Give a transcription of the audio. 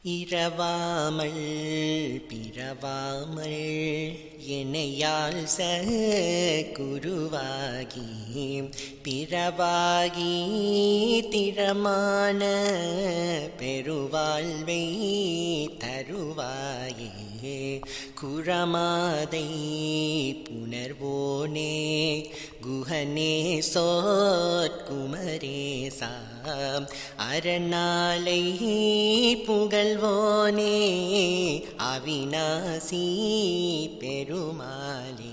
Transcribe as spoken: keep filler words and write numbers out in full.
இரவாமல் பிறவாமல் எனையால் குருவாகி பிறவாகி திறமான பெருவாழ்வை தருவாயே. குரமாதை புணர்வோனே குஹனே சோற்குமரேசா அரணாலை புகழ்வோனே அவிநாசி பெருமாளே.